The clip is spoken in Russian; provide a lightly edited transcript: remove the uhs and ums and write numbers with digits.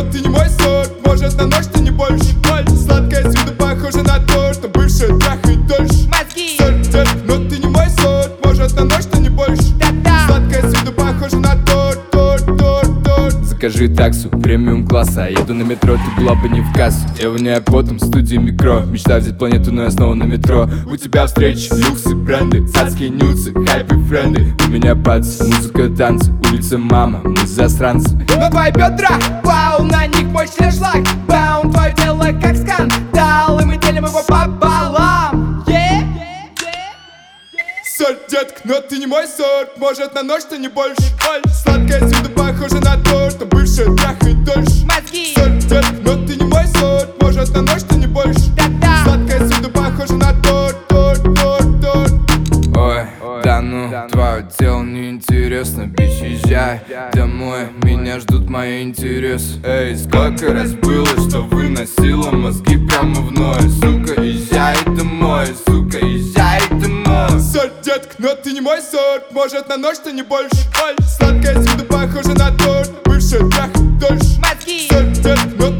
ты не мой сорт. Может на ночь ты не больше. Сладкая с виду похожа на торт, но бывшая трахает дольше. Соль, детка, но ты не мой сорт. Может на ночь ты не больше. Сладкая с виду похожа на торт. Закажи таксу, премиум класса. Еду на метро, ты была бы не в кассу. Я воняю потом, в студии микро. Мечтаю взять планету, но я снова на метро. У тебя встречи, люксы, бренды, цацкие нюцы, хайп и френды. У меня пац, музыка, танцы, улица, мама, мы засранцы. Но твои бедра, вау, на них мощный шлак. Баун, твое тело как скандал, и мы делим его пополам. Соль, детка, но ты не мой сорт. Может на ночь ты не больше. Сладкая с виду похожа на торт, но бывшая трахает дольше. Соль, детка, но ты не мой сорт. Может на ночь ты не больше. Сладкая с виду похожа на торт. Ой, да ну, твое тело неинтересно. Бич, езжай домой, меня ждут мои интересы. Эй, сколько раз было, что выносила мозги прямо в ноль. Сука, езжай домой, сука, езжай домой. Соль, детка, но ты не мой сорт. Может на ночь ты не больше. Сладкая с виду похожа на торт, бывшая трахает дольше. Соль, детка, но